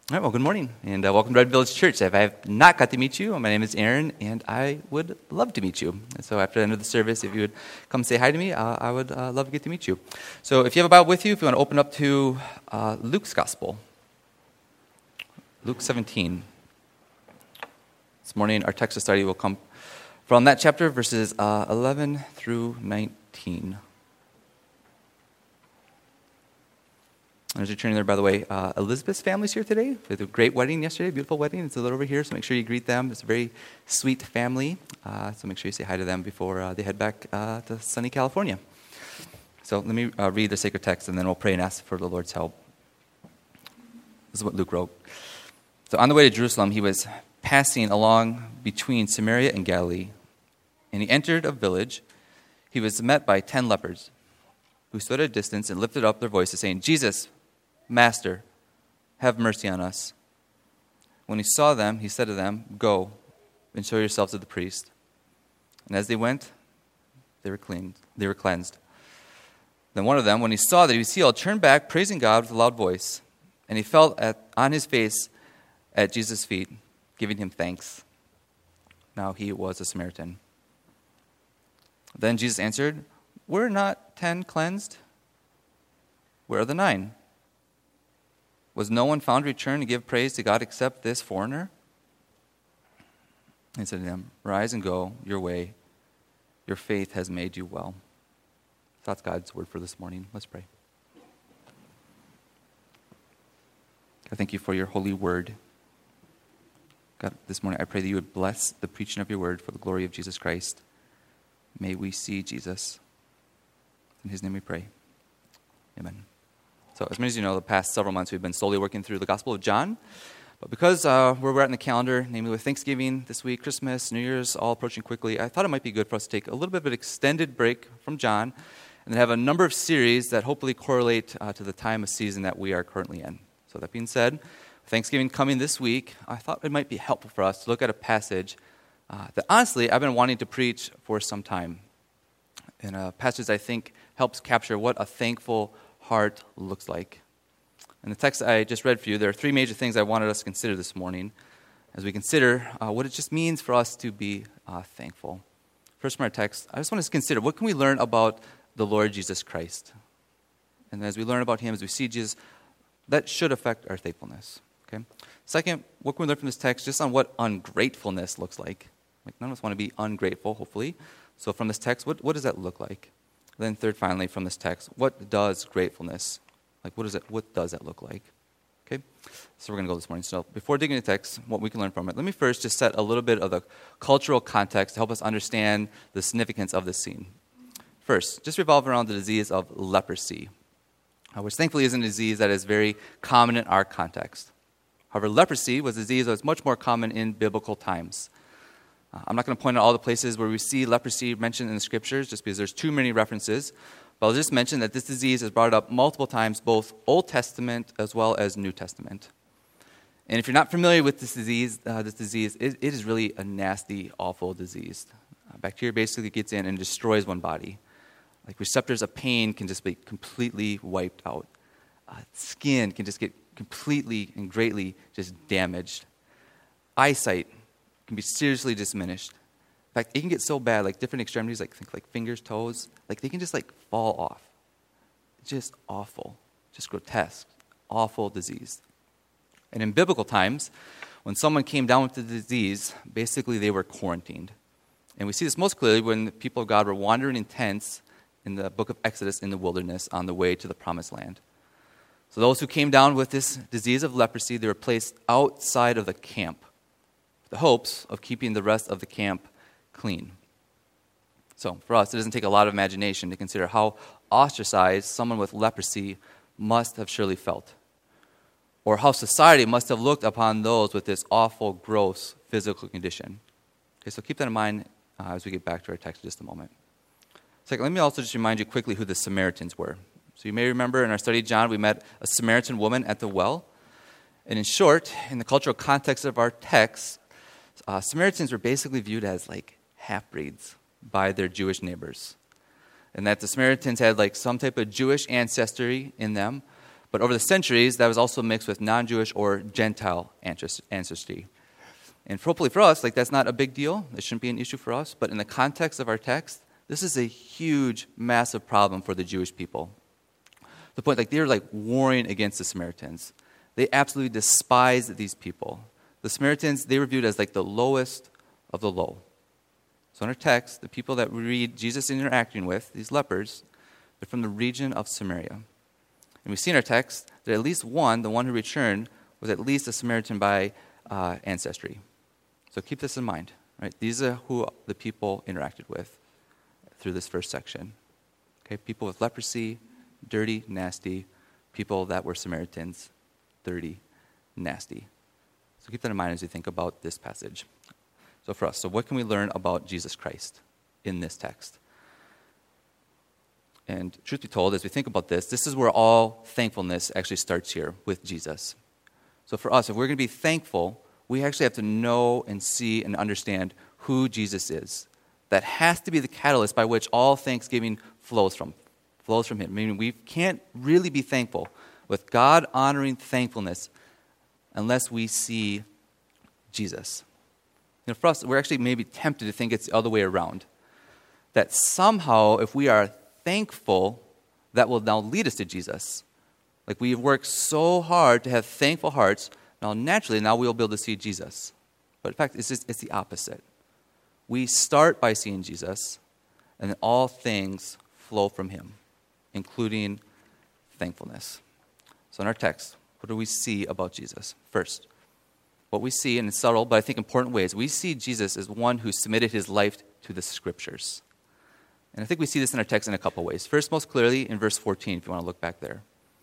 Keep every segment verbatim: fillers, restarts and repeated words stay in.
All right, well, good morning, and uh, welcome to Red Village Church. If I have not got to meet you, my name is Aaron, and I would love to meet you. And so after the end of the service, if you would come say hi to me, uh, I would uh, love to get to meet you. So if you have a Bible with you, if you want to open up to uh, Luke's Gospel, Luke seventeen. This morning, our text of study will come from that chapter, verses uh, eleven through nineteen. And as you're turning there, by the way, uh, Elizabeth's family's here today. They had a great wedding yesterday, beautiful wedding. It's a little over here, so make sure you greet them. It's a very sweet family, uh, so make sure you say hi to them before uh, they head back uh, to sunny California. So let me uh, read the sacred text, and then we'll pray and ask for the Lord's help. This is what Luke wrote. So on the way to Jerusalem, he was passing along between Samaria and Galilee, and he entered a village. He was met by ten lepers, who stood at a distance and lifted up their voices, saying, "Jesus, Master, have mercy on us." When he saw them, he said to them, "Go and show yourselves to the priest." And as they went, they were cleansed. They were cleansed. Then one of them, when he saw that he was healed, turned back, praising God with a loud voice. And he fell at, on his face at Jesus' feet, giving him thanks. Now he was a Samaritan. Then Jesus answered, "Were not ten cleansed? Where are the nine? Was no one found to return to give praise to God except this foreigner?" He said to them, "Rise and go your way. Your faith has made you well." That's God's word for this morning. Let's pray. God, thank you for your holy word. God, this morning I pray that you would bless the preaching of your word for the glory of Jesus Christ. May we see Jesus. In his name we pray. Amen. So as many as you know, the past several months we've been slowly working through the Gospel of John. But because uh, where we're at in the calendar, namely with Thanksgiving this week, Christmas, New Year's, all approaching quickly, I thought it might be good for us to take a little bit of an extended break from John and then have a number of series that hopefully correlate uh, to the time of season that we are currently in. So that being said, Thanksgiving coming this week, I thought it might be helpful for us to look at a passage uh, that honestly I've been wanting to preach for some time. And a passage I think helps capture what a thankful heart looks like. In the text I just read for you, there are three major things I wanted us to consider this morning as we consider uh, what it just means for us to be uh, thankful. First from our text, I just want us to consider what can we learn about the Lord Jesus Christ. And as we learn about him, as we see Jesus, that should affect our thankfulness. Okay. Second, what can we learn from this text just on what ungratefulness looks like? Like none of us want to be ungrateful, hopefully. So from this text, what, what does that look like? Then third, finally, from this text, what does gratefulness, like what is it, what does that look like? Okay, so we're going to go this morning. So before digging into the text, what we can learn from it, let me first just set a little bit of the cultural context to help us understand the significance of this scene. First, just revolve around the disease of leprosy, uh, which thankfully isn't a disease that is very common in our context. However, leprosy was a disease that was much more common in biblical times. I'm not going to point out all the places where we see leprosy mentioned in the scriptures just because there's too many references, but I'll just mention that this disease is brought up multiple times, both Old Testament as well as New Testament. And if you're not familiar with this disease, uh, this disease, it, it is really a nasty, awful disease. Uh, bacteria basically gets in and destroys one body. Like receptors of pain can just be completely wiped out. Uh, skin can just get completely and greatly just damaged. Eyesight can be seriously diminished. In fact, it can get so bad, like different extremities, like think like fingers, toes, like they can just like fall off. It's just awful, just grotesque, awful disease. And in biblical times, when someone came down with the disease, basically they were quarantined. And we see this most clearly when the people of God were wandering in tents in the book of Exodus in the wilderness on the way to the promised land. So those who came down with this disease of leprosy, they were placed outside of the camp, the hopes of keeping the rest of the camp clean. So for us, it doesn't take a lot of imagination to consider how ostracized someone with leprosy must have surely felt, or how society must have looked upon those with this awful, gross physical condition. Okay, so keep that in mind uh, as we get back to our text in just a moment. Second, let me also just remind you quickly who the Samaritans were. So you may remember in our study of John, we met a Samaritan woman at the well. And in short, in the cultural context of our text, Uh, Samaritans were basically viewed as like half-breeds by their Jewish neighbors. And that the Samaritans had like some type of Jewish ancestry in them, But over the centuries, that was also mixed with non-Jewish or Gentile ancestry. And hopefully for us, like that's not a big deal. It shouldn't be an issue for us. But in the context of our text, this is a huge, massive problem for the Jewish people. The point, like they're like warring against the Samaritans. They absolutely despised these people. The Samaritans, they were viewed as like the lowest of the low. So in our text, the people that we read Jesus interacting with, these lepers, they're from the region of Samaria. And we see in our text that at least one, the one who returned, was at least a Samaritan by uh, ancestry. So keep this in mind, right? These are who the people interacted with through this first section. Okay, people with leprosy, dirty, nasty. People that were Samaritans, dirty, nasty. So keep that in mind as you think about this passage. So for us, so what can we learn about Jesus Christ in this text? And truth be told, as we think about this, this is where all thankfulness actually starts here with Jesus. So for us, if we're going to be thankful, we actually have to know and see and understand who Jesus is. That has to be the catalyst by which all thanksgiving flows from, flows from him. Meaning we can't really be thankful with God-honoring thankfulness unless we see Jesus. You know, for us, we're actually maybe tempted to think it's the other way around. That somehow, if we are thankful, that will now lead us to Jesus. Like we've worked so hard to have thankful hearts, now naturally, now we'll be able to see Jesus. But in fact, it's just, it's the opposite. We start by seeing Jesus, and then all things flow from him, including thankfulness. So in our text, what do we see about Jesus? First, what we see in subtle but I think important ways, we see Jesus as one who submitted his life to the Scriptures. And I think we see this in our text in a couple ways. First, most clearly, in verse fourteen, if you want to look back there.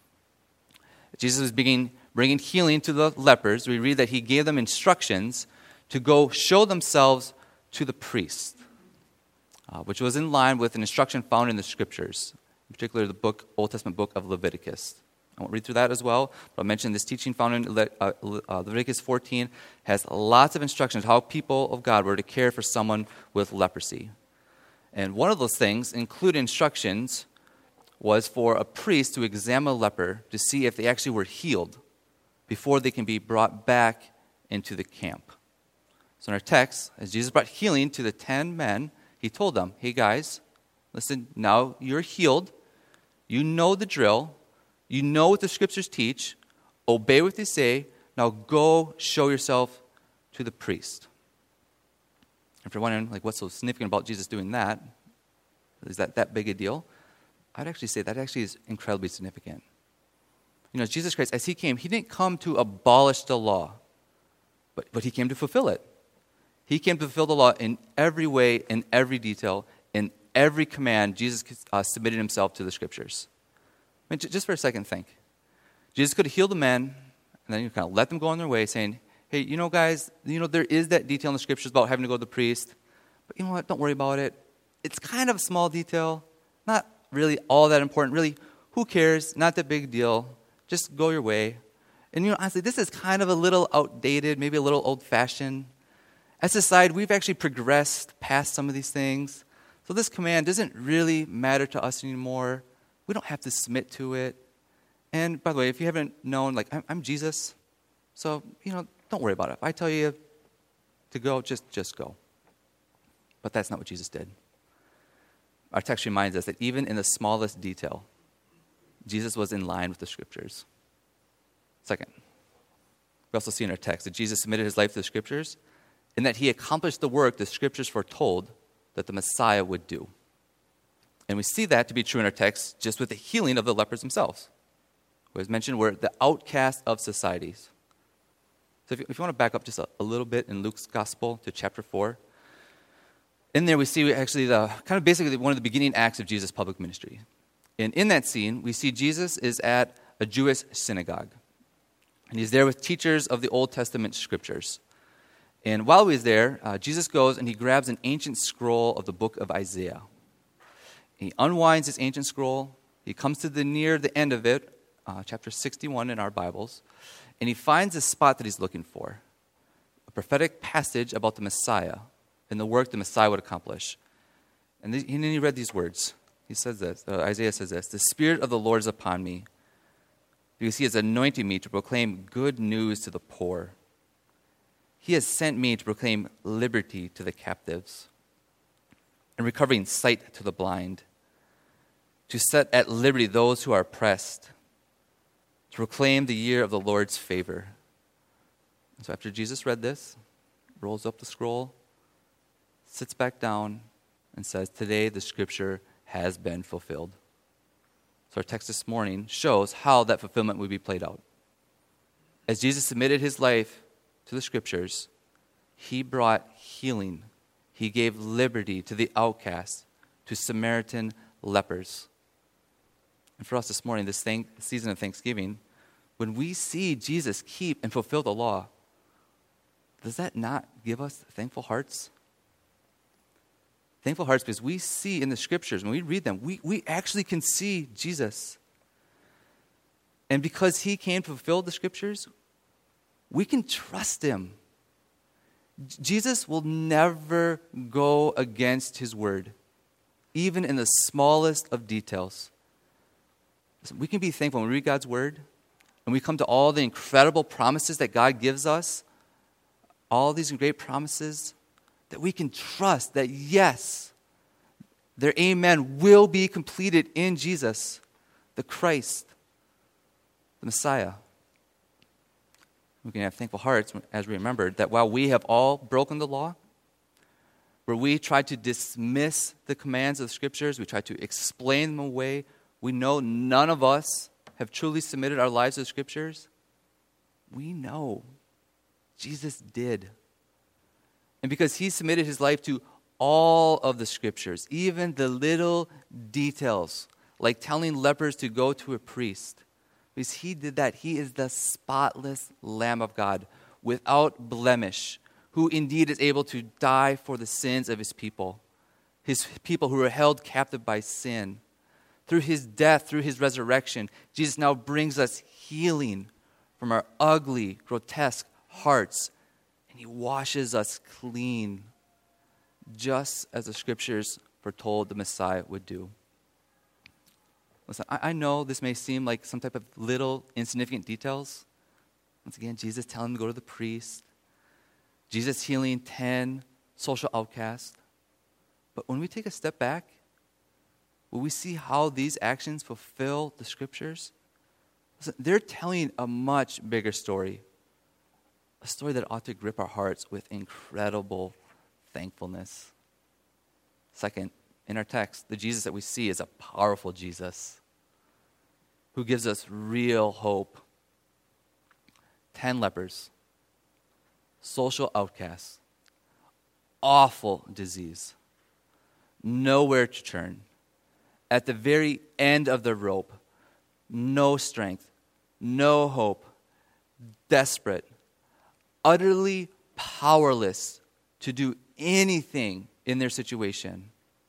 Jesus was beginning, bringing healing to the lepers. We read that he gave them instructions to go show themselves to the priest, uh, which was in line with an instruction found in the Scriptures, in particular the book, Old Testament book of Leviticus. I won't read through that as well, but I'll mention this teaching found in Le- uh, uh, Leviticus fourteen has lots of instructions how people of God were to care for someone with leprosy. And one of those things, include instructions, was for a priest to examine a leper to see if they actually were healed before they can be brought back into the camp. So in our text, as Jesus brought healing to the ten men, he told them, hey guys, listen, now you're healed. You know the drill. You know what the Scriptures teach. Obey what they say. Now go show yourself to the priest. If you're wondering, like, what's so significant about Jesus doing that? Is that that big a deal? I'd actually say that actually is incredibly significant. You know, Jesus Christ, as he came, he didn't come to abolish the law, but, but he came to fulfill it. He came to fulfill the law in every way, in every detail, in every command. Jesus uh, submitted himself to the Scriptures. I mean, j- just for a second, think. Jesus could have healed the men, and then you kind of let them go on their way, saying, hey, you know, guys, you know, there is that detail in the Scriptures about having to go to the priest. But you know what? Don't worry about it. It's kind of a small detail. Not really all that important. Really, who cares? Not that big deal. Just go your way. And, you know, honestly, this is kind of a little outdated, maybe a little old-fashioned. As a side, we've actually progressed past some of these things. So this command doesn't really matter to us anymore. We don't have to submit to it. And by the way, if you haven't known, like, I'm, I'm Jesus. So, you know, don't worry about it. If I tell you to go, just, just go. But that's not what Jesus did. Our text reminds us that even in the smallest detail, Jesus was in line with the Scriptures. Second, we also see in our text that Jesus submitted his life to the Scriptures and that he accomplished the work the Scriptures foretold that the Messiah would do. And we see that to be true in our text just with the healing of the lepers themselves. As mentioned, we're the outcast of societies. So if you, if you want to back up just a, a little bit in Luke's Gospel to chapter four, in there we see actually the kind of basically one of the beginning acts of Jesus' public ministry. And in that scene, we see Jesus is at a Jewish synagogue. And he's there with teachers of the Old Testament Scriptures. And while he's there, uh, Jesus goes and he grabs an ancient scroll of the book of Isaiah. He unwinds this ancient scroll. He comes to the near the end of it, uh, chapter sixty-one in our Bibles, and he finds a spot that he's looking for, a prophetic passage about the Messiah and the work the Messiah would accomplish. And then he read these words. He says this, uh, Isaiah says this, "The Spirit of the Lord is upon me, because he has anointed me to proclaim good news to the poor. He has sent me to proclaim liberty to the captives and recovering sight to the blind, to set at liberty those who are oppressed, to proclaim the year of the Lord's favor. And so after Jesus read this, rolls up the scroll, sits back down, and says, today the scripture has been fulfilled. So our text this morning shows how that fulfillment would be played out. As Jesus submitted his life to the scriptures, he brought healing. He gave liberty to the outcast, to Samaritan lepers. And for us this morning, this thank- season of Thanksgiving, when we see Jesus keep and fulfill the law, does that not give us thankful hearts? Thankful hearts because we see in the scriptures, when we read them, we, we actually can see Jesus. And because he came to fulfill the scriptures, we can trust him. J- Jesus will never go against his word, even in the smallest of details. Listen, we can be thankful when we read God's word and we come to all the incredible promises that God gives us, all these great promises, that we can trust that yes, their amen will be completed in Jesus, the Christ, the Messiah. We can have thankful hearts as we remember that while we have all broken the law, where we try to dismiss the commands of the scriptures, we try to explain them away, we know none of us have truly submitted our lives to the scriptures. We know Jesus did. And because he submitted his life to all of the scriptures, even the little details, like telling lepers to go to a priest, because he did that, he is the spotless Lamb of God, without blemish, who indeed is able to die for the sins of his people, his people who were held captive by sin. Through his death, through his resurrection, Jesus now brings us healing from our ugly, grotesque hearts. And he washes us clean, just as the scriptures foretold the Messiah would do. Listen, I, I know this may seem like some type of little insignificant details. Once again, Jesus telling him to go to the priest. Jesus healing ten social outcasts. But when we take a step back, will we see how these actions fulfill the scriptures? Listen, they're telling a much bigger story. A story that ought to grip our hearts with incredible thankfulness. Second, in our text, the Jesus that we see is a powerful Jesus who gives us real hope. Ten lepers, social outcasts, awful disease, nowhere to turn. At the very end of the rope, no strength, no hope, desperate, utterly powerless to do anything in their situation.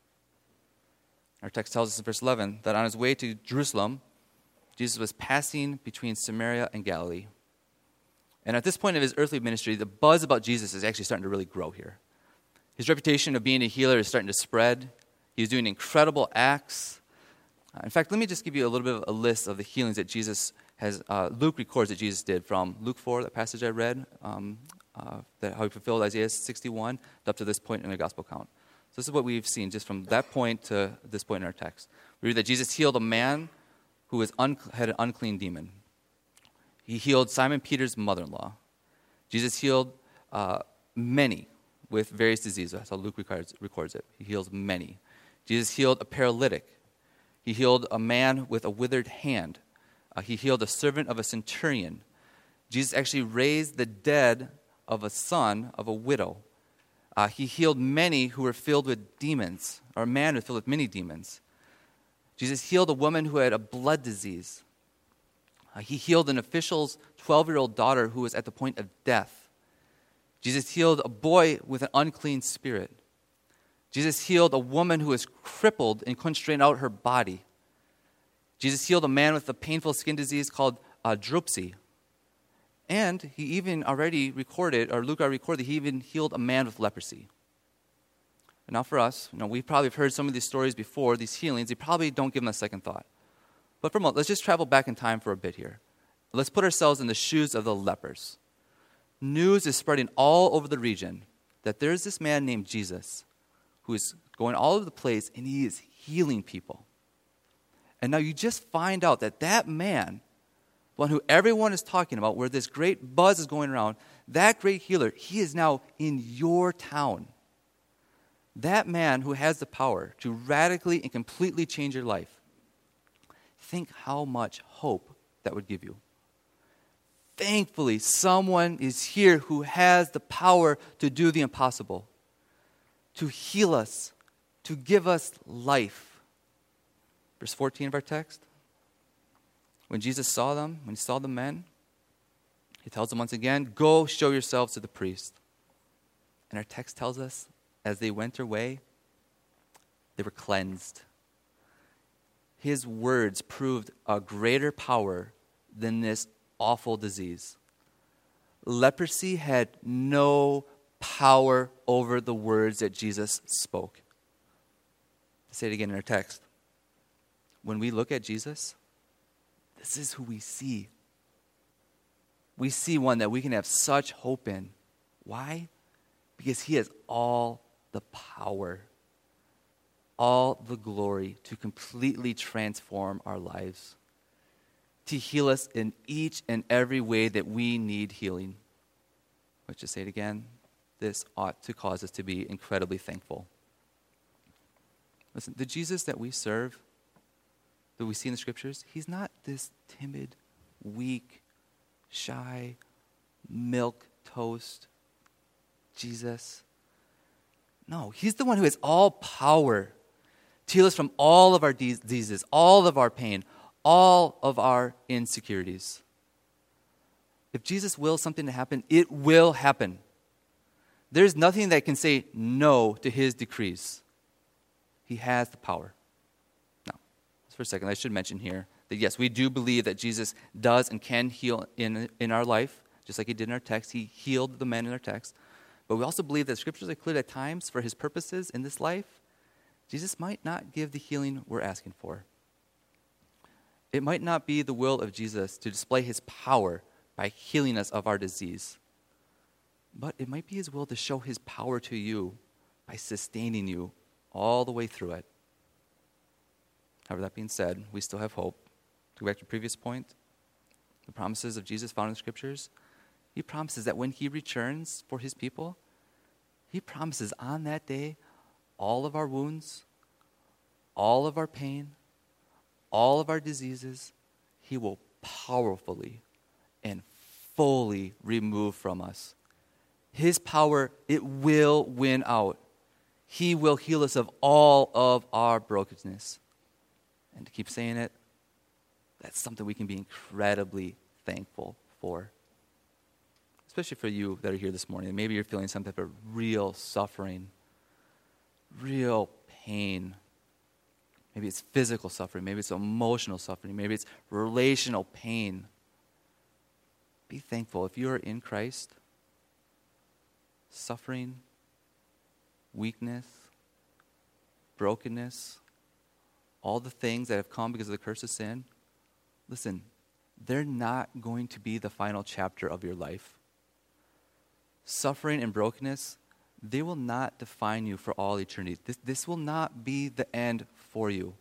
Our text tells us in verse eleven that on his way to Jerusalem, Jesus was passing between Samaria and Galilee. And at this point of his earthly ministry, the buzz about Jesus is actually starting to really grow here. His reputation of being a healer is starting to spread. He was doing incredible acts. In fact, let me just give you a little bit of a list of the healings that Jesus has, uh, Luke records that Jesus did from Luke four, that passage I read, um, uh, that how he fulfilled Isaiah sixty-one, up to this point in the gospel account. So this is what we've seen just from that point to this point in our text. We read that Jesus healed a man who was un- had an unclean demon. He healed Simon Peter's mother-in-law. Jesus healed uh, many with various diseases. That's how Luke records, records it. He heals many. Jesus healed a paralytic. He healed a man with a withered hand. Uh, he healed a servant of a centurion. Jesus actually raised the dead of a son of a widow. Uh, he healed many who were filled with demons, or a man who was filled with many demons. Jesus healed a woman who had a blood disease. Uh, he healed an official's twelve-year-old daughter who was at the point of death. Jesus healed a boy with an unclean spirit. Jesus healed a woman who was crippled and couldn't straighten out her body. Jesus healed a man with a painful skin disease called uh, dropsy. And he even already recorded, or Luke already recorded, he even healed a man with leprosy. And now for us, you know, we probably have heard some of these stories before, these healings. They probably don't give them a second thought. But for a moment, let's just travel back in time for a bit here. Let's put ourselves in the shoes of the lepers. News is spreading all over the region that there's this man named Jesus who is going all over the place, and he is healing people. And now you just find out that that man, one who everyone is talking about, where this great buzz is going around, that great healer, he is now in your town. That man who has the power to radically and completely change your life. Think how much hope that would give you. Thankfully, someone is here who has the power to do the impossible, to heal us, to give us life. Verse fourteen of our text. When Jesus saw them, when he saw the men, he tells them once again, go show yourselves to the priest. And our text tells us, as they went their way, they were cleansed. His words proved a greater power than this awful disease. Leprosy had no power over the words that Jesus spoke. I'll say it again in our text. When we look at Jesus, this is who we see. We see one that we can have such hope in. Why? Because he has all the power, all the glory to completely transform our lives, to heal us in each and every way that we need healing. Let's just say it again. This ought to cause us to be incredibly thankful. Listen, the Jesus that we serve, that we see in the scriptures, he's not this timid, weak, shy, milk toast Jesus. No, he's the one who has all power to heal us from all of our diseases, all of our pain, all of our insecurities. If Jesus wills something to happen, it will happen. There's nothing that can say no to his decrees. He has the power. Now, just for a second, I should mention here that yes, we do believe that Jesus does and can heal in, in our life, just like he did in our text. He healed the men in our text. But we also believe that scriptures are clear at times for his purposes in this life. Jesus might not give the healing we're asking for. It might not be the will of Jesus to display his power by healing us of our disease. But it might be his will to show his power to you by sustaining you all the way through it. However, that being said, we still have hope. To go back to the previous point, the promises of Jesus found in the scriptures, he promises that when he returns for his people, he promises on that day all of our wounds, all of our pain, all of our diseases, he will powerfully and fully remove from us. His power, it will win out. He will heal us of all of our brokenness. And to keep saying it, that's something we can be incredibly thankful for. Especially for you that are here this morning. Maybe you're feeling some type of real suffering, real pain. Maybe it's physical suffering. Maybe it's emotional suffering. Maybe it's relational pain. Be thankful. If you are in Christ, suffering, weakness, brokenness, all the things that have come because of the curse of sin, listen, they're not going to be the final chapter of your life. Suffering and brokenness, they will not define you for all eternity. This, this will not be the end for you.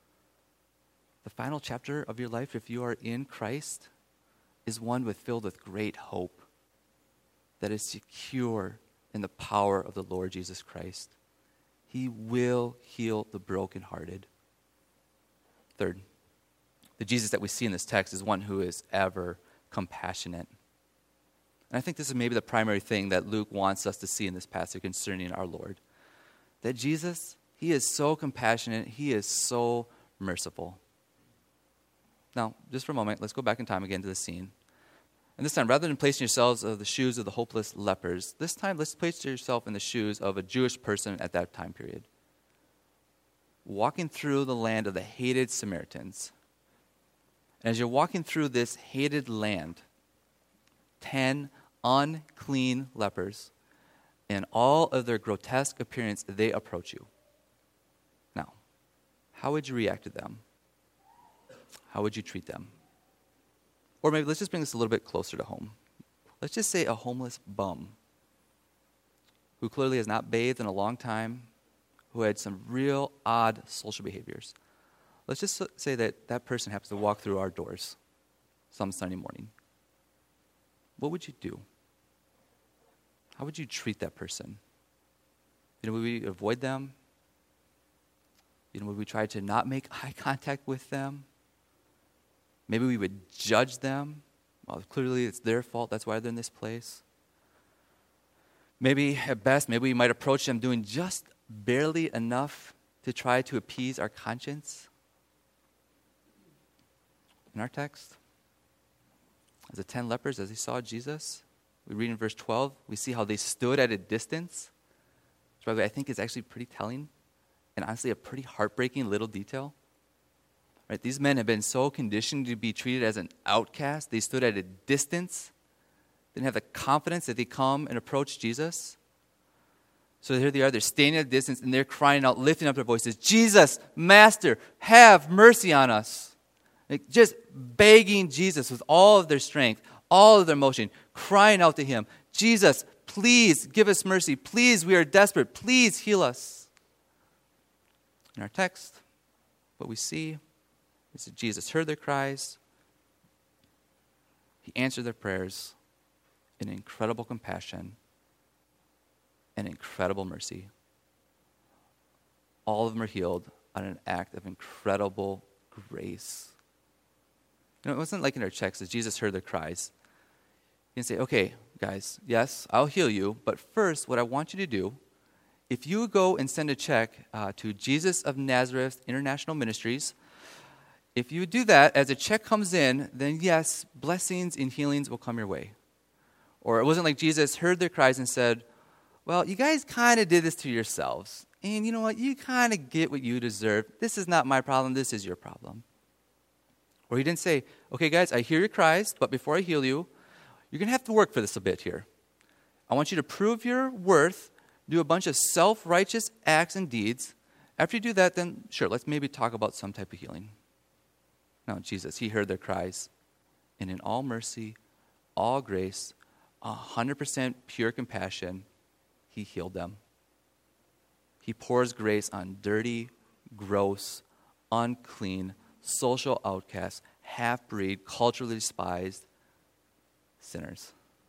The final chapter of your life, if you are in Christ, is one with filled with great hope that is secure in the power of the Lord Jesus Christ. He will heal the brokenhearted. Third, the Jesus that we see in this text is one who is ever compassionate. And I think this is maybe the primary thing that Luke wants us to see in this passage concerning our Lord. That Jesus, he is so compassionate, he is so merciful. Now, just for a moment, let's go back in time again to the scene. And this time, rather than placing yourselves in the shoes of the hopeless lepers, this time let's place yourself in the shoes of a Jewish person at that time period. Walking through the land of the hated Samaritans. And as you're walking through this hated land, ten unclean lepers, in all of their grotesque appearance, they approach you. Now, how would you react to them? How would you treat them? Or maybe let's just bring this a little bit closer to home. Let's just say a homeless bum who clearly has not bathed in a long time, who had some real odd social behaviors. Let's just say that that person happens to walk through our doors some Sunday morning. What would you do? How would you treat that person? You know, would we avoid them? You know, would we try to not make eye contact with them? Maybe we would judge them. Well, clearly it's their fault. That's why they're in this place. Maybe at best, maybe we might approach them doing just barely enough to try to appease our conscience. In our text, as the ten lepers, as they saw Jesus, we read in verse twelve, we see how they stood at a distance. Which, by the way, I think is actually pretty telling and honestly a pretty heartbreaking little detail. Right? These men have been so conditioned to be treated as an outcast. They stood at a distance. They didn't have the confidence that they come and approach Jesus. So here they are, they're standing at a distance and they're crying out, lifting up their voices, Jesus, Master, have mercy on us. Like just begging Jesus with all of their strength, all of their emotion, crying out to him, Jesus, please give us mercy. Please, we are desperate. Please heal us. In our text, what we see is that Jesus heard their cries. He answered their prayers in incredible compassion and incredible mercy. All of them are healed on an act of incredible grace. You know, it wasn't like in our checks that Jesus heard their cries. He didn't say, okay, guys, yes, I'll heal you, but first, what I want you to do, if you go and send a check uh, to Jesus of Nazareth International Ministries, if you do that, as a check comes in, then yes, blessings and healings will come your way. Or it wasn't like Jesus heard their cries and said, well, you guys kind of did this to yourselves. And you know what? You kind of get what you deserve. This is not my problem. This is your problem. Or he didn't say, okay, guys, I hear your cries, but before I heal you, you're going to have to work for this a bit here. I want you to prove your worth, do a bunch of self-righteous acts and deeds. After you do that, then sure, let's maybe talk about some type of healing. No, Jesus, he heard their cries. And in all mercy, all grace, one hundred percent pure compassion, he healed them. He pours grace on dirty, gross, unclean, social outcasts, half-breed, culturally despised sinners.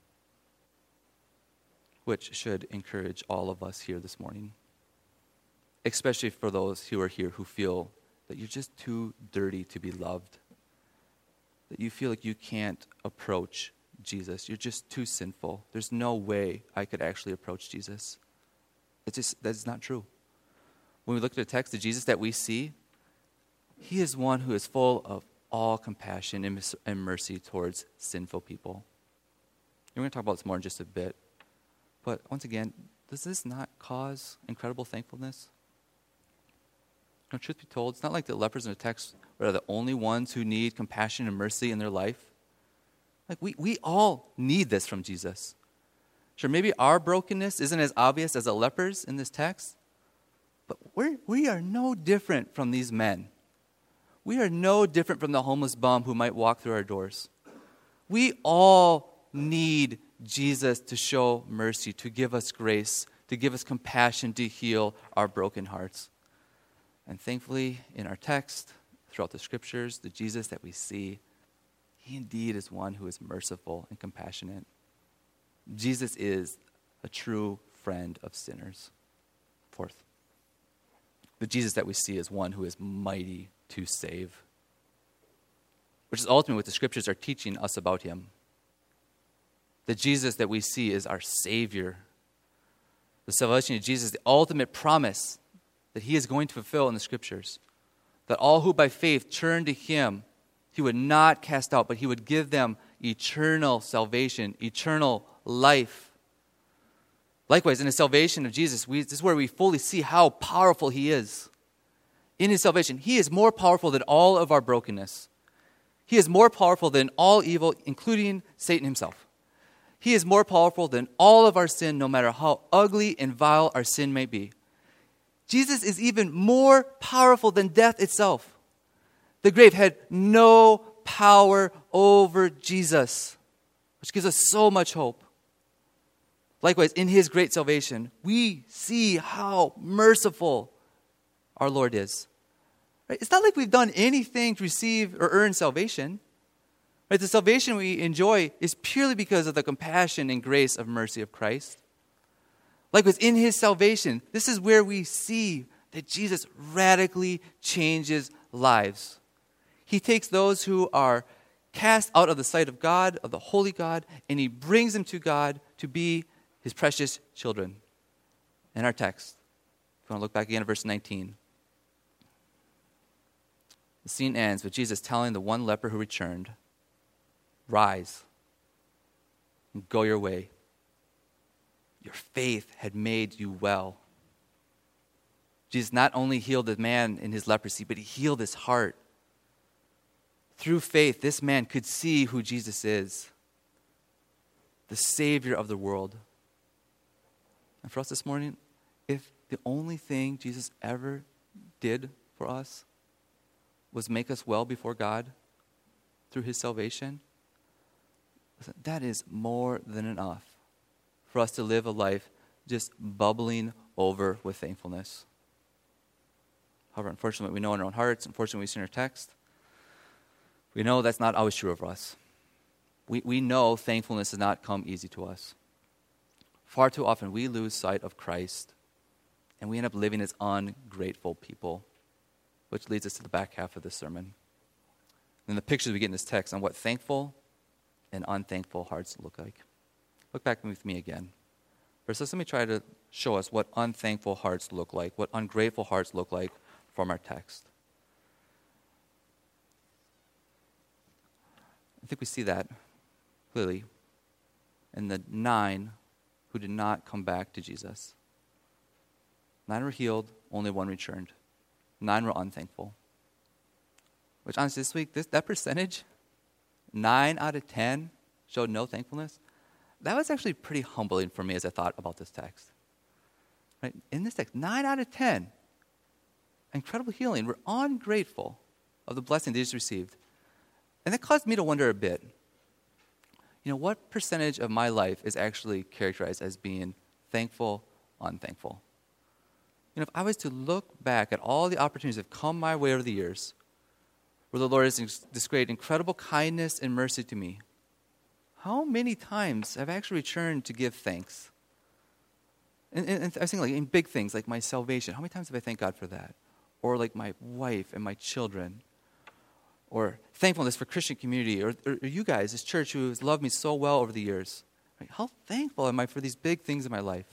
Which should encourage all of us here this morning. Especially for those who are here who feel that you're just too dirty to be loved. That you feel like you can't approach Jesus. You're just too sinful. There's no way I could actually approach Jesus. It's just, that's not true. When we look at the text, the Jesus that we see, he is one who is full of all compassion and mercy towards sinful people. And we're going to talk about this more in just a bit. But once again, does this not cause incredible thankfulness? You know, truth be told, it's not like the lepers in the text are the only ones who need compassion and mercy in their life. Like we, we all need this from Jesus. Sure, maybe our brokenness isn't as obvious as the lepers in this text, but we're, we are no different from these men. We are no different from the homeless bum who might walk through our doors. We all need Jesus to show mercy, to give us grace, to give us compassion, to heal our broken hearts. And thankfully, in our text, throughout the scriptures, the Jesus that we see, he indeed is one who is merciful and compassionate. Jesus is a true friend of sinners. Fourth, the Jesus that we see is one who is mighty to save, which is ultimately what the scriptures are teaching us about him. The Jesus that we see is our Savior. The salvation of Jesus is the ultimate promise that he is going to fulfill in the scriptures. That all who by faith turn to him, he would not cast out, but he would give them eternal salvation, eternal life. Likewise, in the salvation of Jesus, we, this is where we fully see how powerful he is. In his salvation, he is more powerful than all of our brokenness. He is more powerful than all evil, including Satan himself. He is more powerful than all of our sin, no matter how ugly and vile our sin may be. Jesus is even more powerful than death itself. The grave had no power over Jesus, which gives us so much hope. Likewise, in his great salvation, we see how merciful our Lord is. Right? It's not like we've done anything to receive or earn salvation. Right? The salvation we enjoy is purely because of the compassion and grace of mercy of Christ. Likewise, in his salvation, this is where we see that Jesus radically changes lives. He takes those who are cast out of the sight of God, of the holy God, and he brings them to God to be his precious children. In our text, if you want to look back again at verse nineteen. The scene ends with Jesus telling the one leper who returned, "Rise and go your way. Your faith had made you well." Jesus not only healed the man in his leprosy, but he healed his heart. Through faith, this man could see who Jesus is, the Savior of the world. And for us this morning, if the only thing Jesus ever did for us was make us well before God through his salvation, that is more than enough for us to live a life just bubbling over with thankfulness. However, unfortunately, we know in our own hearts, unfortunately, we see in our text, we know that's not always true of us. We, we know thankfulness does not come easy to us. Far too often, we lose sight of Christ, and we end up living as ungrateful people, which leads us to the back half of this sermon. And the pictures we get in this text on what thankful and unthankful hearts look like. Look back with me again. First, let me try to show us what unthankful hearts look like, what ungrateful hearts look like from our text. I think we see that clearly in the nine who did not come back to Jesus. Nine were healed, only one returned. Nine were unthankful. Which honestly, this week, this, that percentage, nine out of ten showed no thankfulness. That was actually pretty humbling for me as I thought about this text. Right? In this text, nine out of ten, incredible healing, were ungrateful of the blessing they just received. And that caused me to wonder a bit, you know, what percentage of my life is actually characterized as being thankful, unthankful? You know, if I was to look back at all the opportunities that have come my way over the years, where the Lord has displayed incredible kindness and mercy to me, how many times have I actually returned to give thanks? And, and, and I was thinking, like, in big things, like my salvation, how many times have I thanked God for that? Or like my wife and my children? Or thankfulness for Christian community, or, or, or you guys, this church who has loved me so well over the years. Right? How thankful am I for these big things in my life?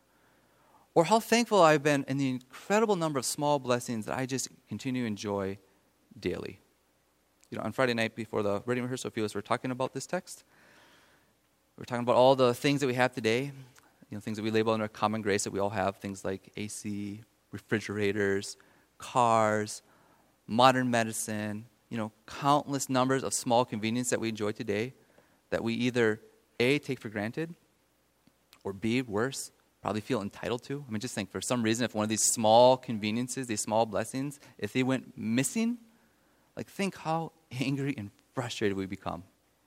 Or how thankful I've been in the incredible number of small blessings that I just continue to enjoy daily. You know, on Friday night before the reading rehearsal, a few of us were talking about this text. We were talking about all the things that we have today, you know, things that we label under common grace that we all have, things like A C, refrigerators, cars, modern medicine, you know, countless numbers of small conveniences that we enjoy today that we either A, take for granted, or B, worse, probably feel entitled to. I mean, just think, for some reason, if one of these small conveniences, these small blessings, if they went missing, like, think how angry and frustrated we become.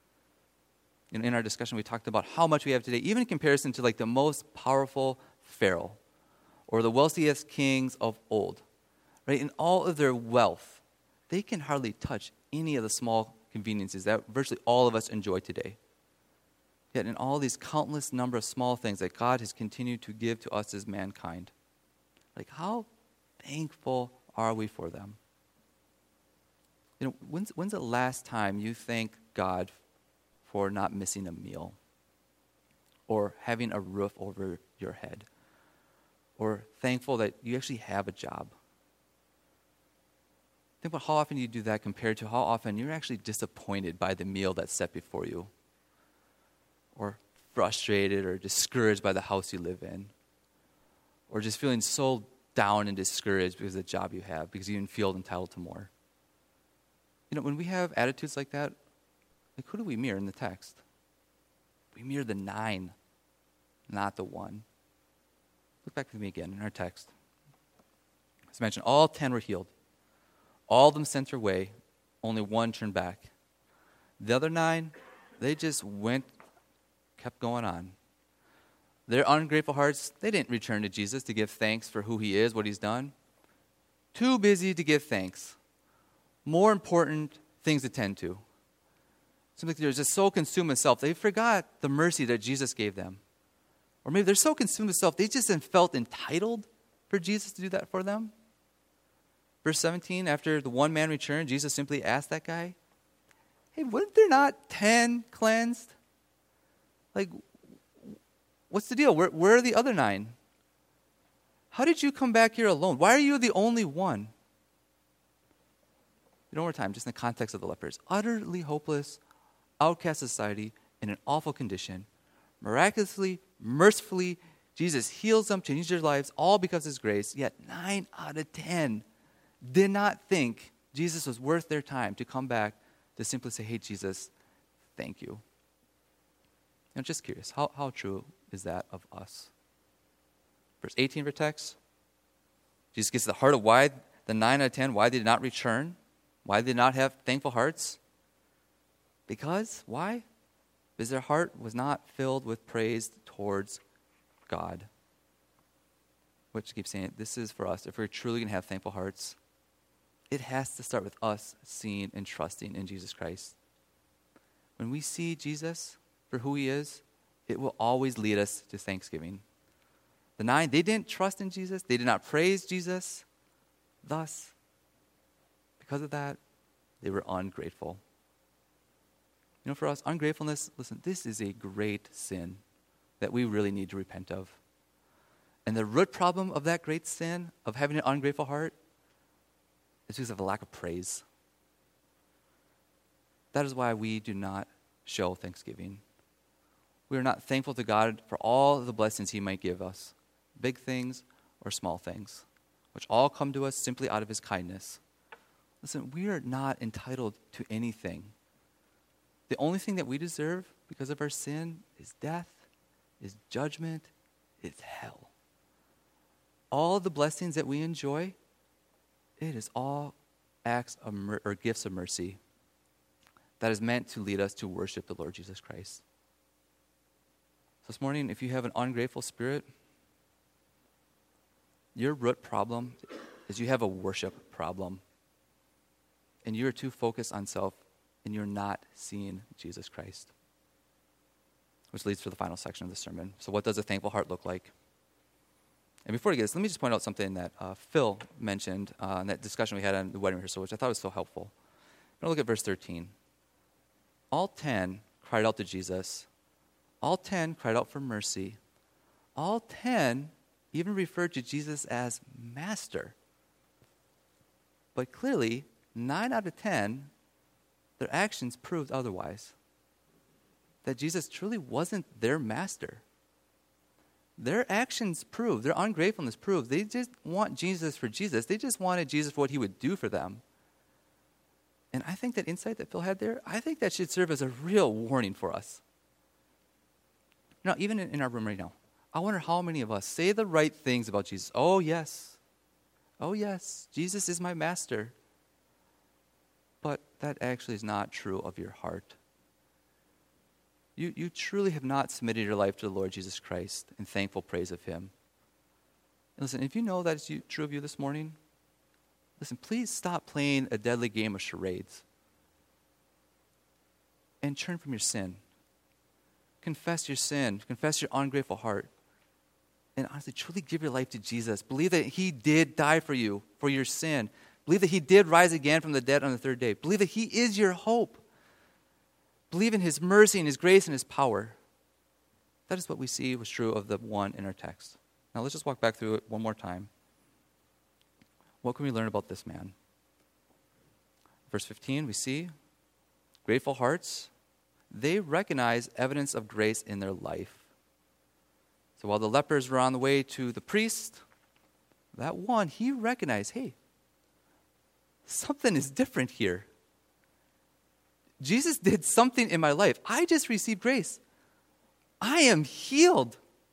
You know, in our discussion, we talked about how much we have today, even in comparison to, like, the most powerful pharaoh or the wealthiest kings of old, right? In all of their wealth, they can hardly touch any of the small conveniences that virtually all of us enjoy today. Yet in all these countless number of small things that God has continued to give to us as mankind, like, how thankful are we for them? You know, when's, when's the last time you thanked God for not missing a meal, or having a roof over your head, or thankful that you actually have a job? Think about how often you do that compared to how often you're actually disappointed by the meal that's set before you, or frustrated or discouraged by the house you live in, or just feeling so down and discouraged because of the job you have, because you didn't feel entitled to more. You know, when we have attitudes like that, like, who do we mirror in the text? We mirror the nine, not the one. Look back with me again in our text. As mentioned, all ten were healed. All of them sent their way, only one turned back. The other nine, they just went, kept going on. Their ungrateful hearts, they didn't return to Jesus to give thanks for who he is, what he's done. Too busy to give thanks. More important things to tend to. Simply they're just so consumed with self, they forgot the mercy that Jesus gave them. Or maybe they're so consumed with self, they just felt entitled for Jesus to do that for them. Verse seventeen, after the one man returned, Jesus simply asked that guy, hey, weren't there not ten cleansed? Like, what's the deal? Where, where are the other nine? How did you come back here alone? Why are you the only one? One more time, just in the context of the lepers. Utterly hopeless, outcast society, in an awful condition. Miraculously, mercifully, Jesus heals them, changes their lives, all because of his grace. Yet nine out of ten did not think Jesus was worth their time to come back to simply say, hey, Jesus, thank you. I'm just curious, how, how true is that of us? Verse eighteen of our text, Jesus gets to the heart of why the nine out of ten, why they did not return, why they did not have thankful hearts. Because, why? Because their heart was not filled with praise towards God. Which keeps saying, this is for us. If we're truly going to have thankful hearts, it has to start with us seeing and trusting in Jesus Christ. When we see Jesus for who he is, it will always lead us to thanksgiving. The nine, they didn't trust in Jesus. They did not praise Jesus. Thus, because of that, they were ungrateful. You know, for us, ungratefulness, listen, this is a great sin that we really need to repent of. And the root problem of that great sin, of having an ungrateful heart, is because of a lack of praise. That is why we do not show thanksgiving. We are not thankful to God for all the blessings he might give us, big things or small things, which all come to us simply out of his kindness. Listen, we are not entitled to anything. The only thing that we deserve because of our sin is death, is judgment, is hell. All the blessings that we enjoy, it is all acts of mer- or gifts of mercy that is meant to lead us to worship the Lord Jesus Christ. So this morning, if you have an ungrateful spirit, your root problem is you have a worship problem. And you are too focused on self, and you're not seeing Jesus Christ. Which leads to the final section of the sermon. So what does a thankful heart look like? And before we get this, let me just point out something that uh, Phil mentioned uh, in that discussion we had on the wedding rehearsal, which I thought was so helpful. Now look at verse thirteen. All ten cried out to Jesus. All ten cried out for mercy. All ten even referred to Jesus as Master. But clearly, nine out of ten, their actions proved otherwise. That Jesus truly wasn't their master. Their actions prove, their ungratefulness proves, they just want Jesus for Jesus. They just wanted Jesus for what he would do for them. And I think that insight that Phil had there, I think that should serve as a real warning for us. Now, even in, in our room right now, I wonder how many of us say the right things about Jesus. Oh, yes. Oh, yes. Jesus is my master. But that actually is not true of your heart. You, you truly have not submitted your life to the Lord Jesus Christ in thankful praise of him. And listen, if you know that is true of you this morning, listen, please stop playing a deadly game of charades and turn from your sin. Confess your sin. Confess your ungrateful heart. And honestly, truly give your life to Jesus. Believe that he did die for you, for your sin. Believe that he did rise again from the dead on the third day. Believe that he is your hope. Believe in his mercy and his grace and his power. That is what we see was true of the one in our text. Now let's just walk back through it one more time. What can we learn about this man? Verse fifteen, we see grateful hearts. They recognize evidence of grace in their life. So while the lepers were on the way to the priest, that one, he recognized, hey, something is different here. Jesus did something in my life. I just received grace. I am healed.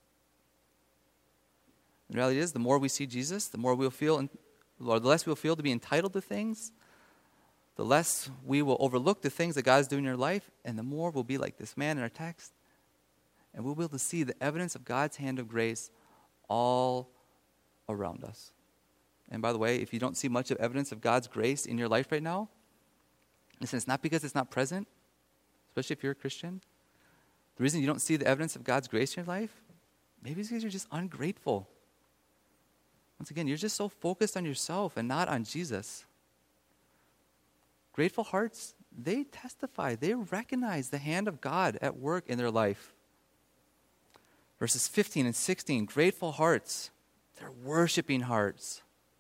The reality is, the more we see Jesus, the more we'll feel, or the less we'll feel to be entitled to things, the less we will overlook the things that God is doing in your life, and the more we'll be like this man in our text. And we'll be able to see the evidence of God's hand of grace all around us. And by the way, if you don't see much of evidence of God's grace in your life right now, listen, it's not because it's not present, especially if you're a Christian. The reason you don't see the evidence of God's grace in your life, maybe it's because you're just ungrateful. Once again, you're just so focused on yourself and not on Jesus. Grateful hearts, they testify, they recognize the hand of God at work in their life. Verses fifteen and sixteen, grateful hearts, they're worshiping hearts.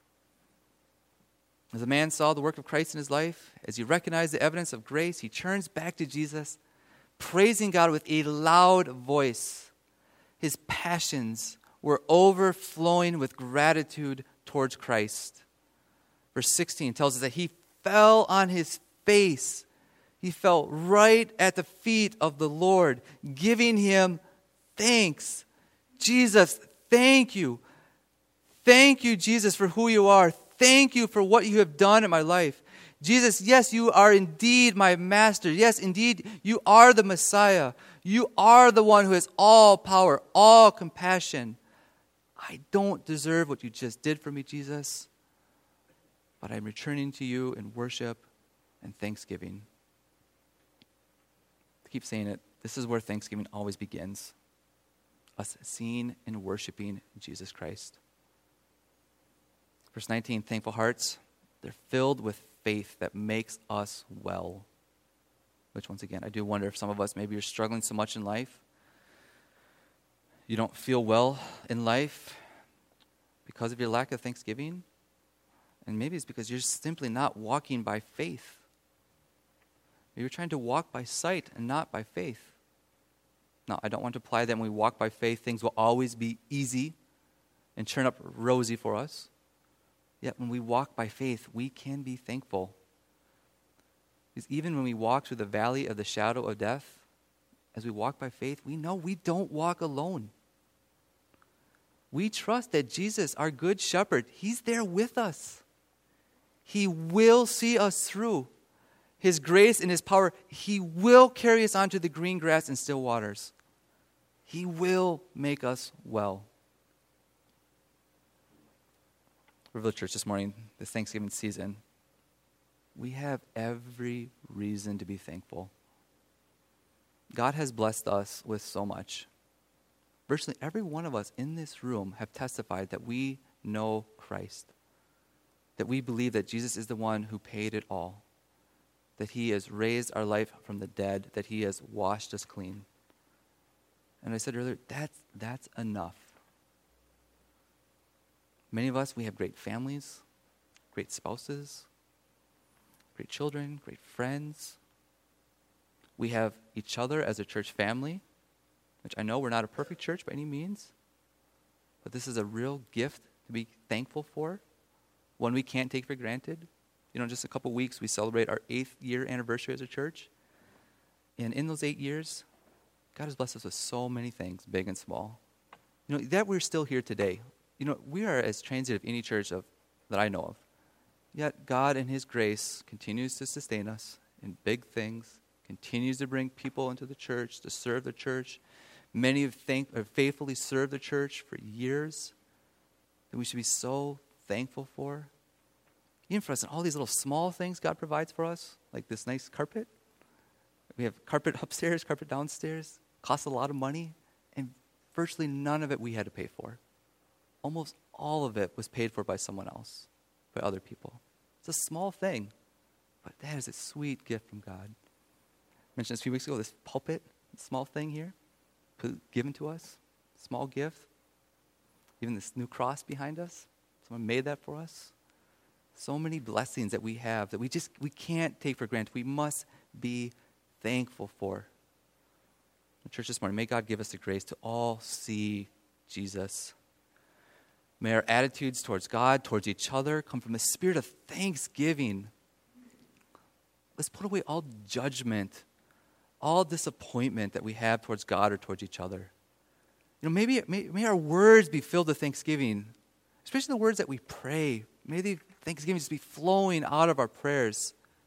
As a man saw the work of Christ in his life, as he recognized the evidence of grace, he turns back to Jesus, praising God with a loud voice. His passions were overflowing with gratitude towards Christ. Verse sixteen tells us that he fell on his face. He fell right at the feet of the Lord, giving him thanks. Jesus, thank you. Thank you, Jesus, for who you are. Thank you for what you have done in my life. Jesus, yes, you are indeed my master. Yes, indeed, you are the Messiah. You are the one who has all power, all compassion. I don't deserve what you just did for me, Jesus, but I'm returning to you in worship and thanksgiving. I keep saying it. This is where Thanksgiving always begins. Us seeing and worshiping Jesus Christ. Verse nineteen, thankful hearts, they're filled with faith that makes us well. Which, once again, I do wonder if some of us, maybe you're struggling so much in life. You don't feel well in life because of your lack of thanksgiving. And maybe it's because you're simply not walking by faith. You're trying to walk by sight and not by faith. Now, I don't want to imply that when we walk by faith, things will always be easy and turn up rosy for us. Yet when we walk by faith, we can be thankful. Because even when we walk through the valley of the shadow of death, as we walk by faith, we know we don't walk alone. We trust that Jesus, our good shepherd, he's there with us. He will see us through. His grace and his power, he will carry us onto the green grass and still waters. He will make us well. River Church this morning, this Thanksgiving season, we have every reason to be thankful. God has blessed us with so much. Virtually every one of us in this room have testified that we know Christ, that we believe that Jesus is the one who paid it all, that he has raised our life from the dead, that he has washed us clean. And I said earlier, that's, that's enough. Many of us, we have great families, great spouses, great children, great friends. We have each other as a church family, which I know we're not a perfect church by any means, but this is a real gift to be thankful for, one we can't take for granted. You know, in just a couple weeks, we celebrate our eighth year anniversary as a church. And in those eight years, God has blessed us with so many things, big and small. You know, that we're still here today. You know, we are as transient of any church of, that I know of. Yet God in his grace continues to sustain us in big things, continues to bring people into the church, to serve the church. Many have, thank, have faithfully served the church for years that we should be so thankful for. Even for us, and all these little small things God provides for us, like this nice carpet. We have carpet upstairs, carpet downstairs. Costs a lot of money, and virtually none of it we had to pay for. Almost all of it was paid for by someone else, by other people. It's a small thing, but that is a sweet gift from God. I mentioned this a few weeks ago, this pulpit, small thing here, given to us, small gift. Even this new cross behind us, someone made that for us. So many blessings that we have that we just we can't take for granted. We must be thankful for. The church this morning, may God give us the grace to all see Jesus. May our attitudes towards God, towards each other, come from a spirit of thanksgiving. Let's put away all judgment, all disappointment that we have towards God or towards each other. You know, maybe may, may our words be filled with thanksgiving, especially the words that we pray. May the thanksgiving just be flowing out of our prayers.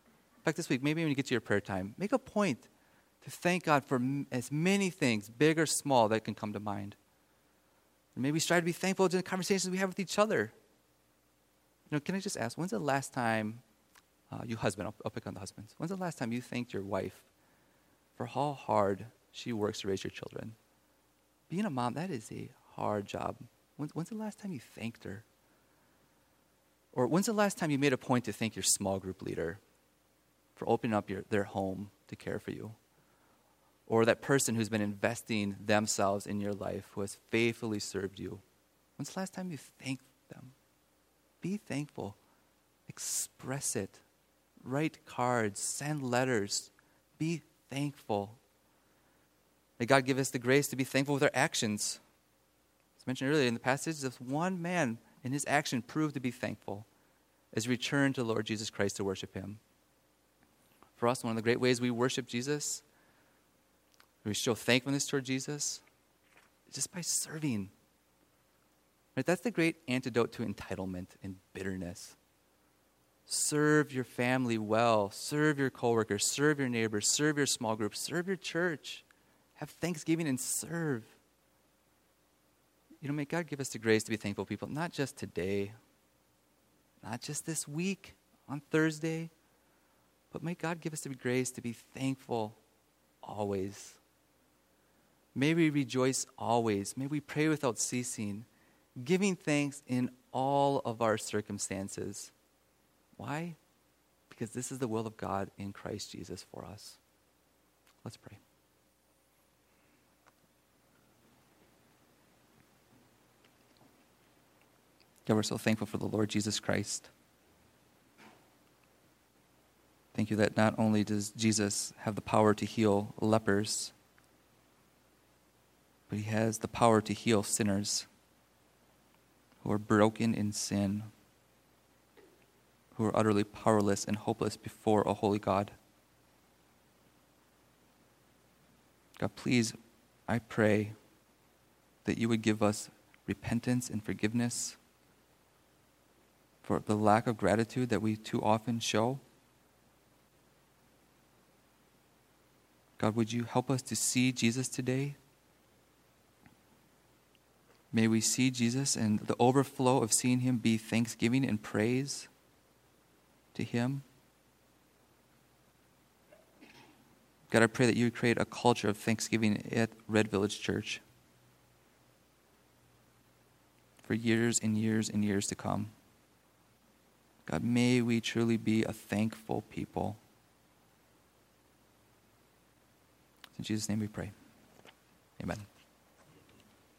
fact, this week, maybe when you get to your prayer time, make a point to thank God for m- as many things, big or small, that can come to mind. And maybe strive to be thankful to the conversations we have with each other. You know, can I just ask, when's the last time, uh, you husband, I'll, I'll pick on the husbands. When's the last time you thanked your wife for how hard she works to raise your children? Being a mom, that is a hard job. When's, when's the last time you thanked her? Or when's the last time you made a point to thank your small group leader for opening up your, their home to care for you? Or that person who's been investing themselves in your life, who has faithfully served you? When's the last time you thanked them? Be thankful. Express it. Write cards. Send letters. Be thankful. May God give us the grace to be thankful with our actions. As mentioned earlier in the passage, this one man in his action proved to be thankful as he returned to the Lord Jesus Christ to worship him. For us, one of the great ways we worship Jesus, we show thankfulness toward Jesus, is just by serving. Right? That's the great antidote to entitlement and bitterness. Serve your family well. Serve your coworkers. Serve your neighbors. Serve your small group. Serve your church. Have thanksgiving and serve. You know, may God give us the grace to be thankful people, not just today, not just this week on Thursday, but may God give us the grace to be thankful always. May we rejoice always. May we pray without ceasing, giving thanks in all of our circumstances. Why? Because this is the will of God in Christ Jesus for us. Let's pray. God, we're so thankful for the Lord Jesus Christ. Thank you that not only does Jesus have the power to heal lepers, but he has the power to heal sinners who are broken in sin, who are utterly powerless and hopeless before a holy God. God, please, I pray that you would give us repentance and forgiveness for the lack of gratitude that we too often show. God, would you help us to see Jesus today? May we see Jesus, and the overflow of seeing him be thanksgiving and praise to him. God, I pray that you would create a culture of thanksgiving at Red Village Church for years and years and years to come. God, may we truly be a thankful people. In Jesus' name we pray. Amen.